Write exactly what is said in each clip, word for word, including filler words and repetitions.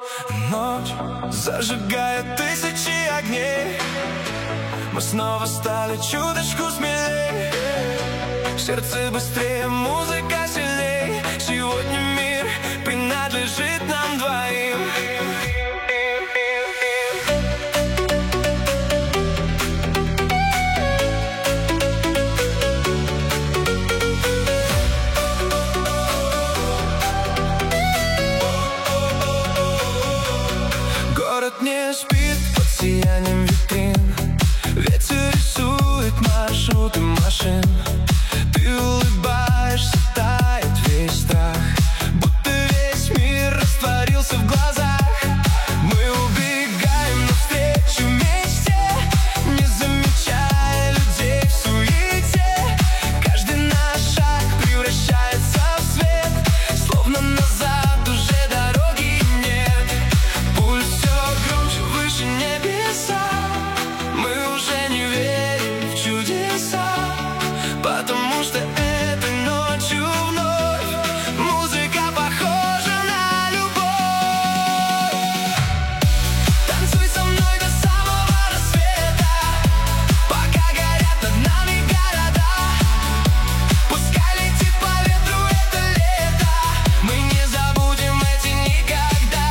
Ночь зажигает тысячи огней. Мы снова стали чуточку смелей. Сердце быстрее, музыка сильней. Сегодня мир принадлежит нам двоим. Город не спит под сиянием витрин. Ветер рисует маршруты машин. Ты улыбаешься, тает весь страх, будто весь мир растворился в глазах. Мы убегаем навстречу вместе, не замечая людей в суете. Каждый наш шаг превращается в свет, словно назад уже дороги нет. Пульс все громче, выше небеса. Мы уже не верим в чудеса, потому что этой ночью вновь музыка похожа на любовь. Танцуй со мной до самого рассвета, пока горят над нами города. Пускай летит по ветру это лето, мы не забудем эти никогда.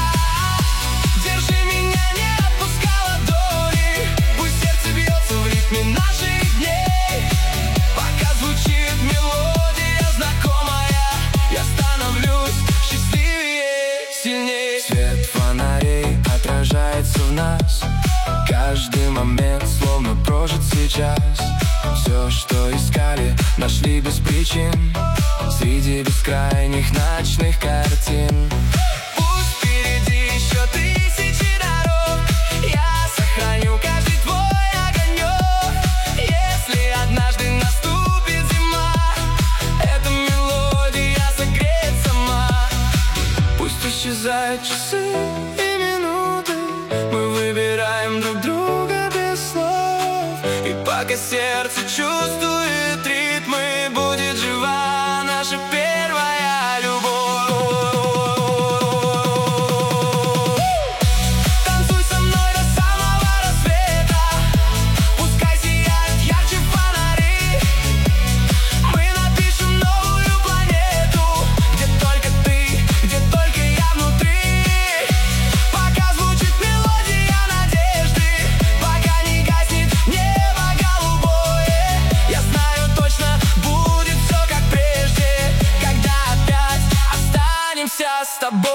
Держи меня, не отпускай ладони, пусть сердце бьется в ритме наших дней. Пока звучит мелодия знакомая, я становлюсь счастливее, сильнее. Свет фонарей отражается в нас, каждый момент словно прожит сейчас. Все, что искали, нашли без причин среди бескрайних ночных картин. Пусть впереди еще тысячи дорог, я сохраню каждый твой огонек. Если однажды наступит зима, эта мелодия согреет сама. Пусть исчезают часы и минуты, мы выбираем друг друга без слов. И пока сердце чувствует ритмы, будет жива наша первая любовь. Танцуй со мной до самого рассвета, пускай сияют ярче фонари. Мы напишем новую планету, где только ты, где только я внутри. Пока звучит мелодия надежды, пока не гаснет небо голубое, я знаю точно, будет все как прежде, когда опять останемся с тобой.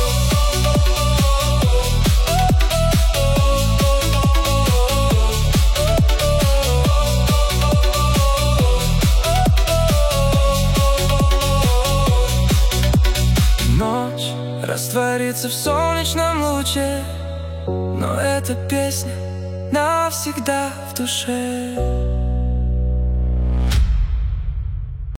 Ночь растворится в солнечном луче, но эта песня навсегда в душе.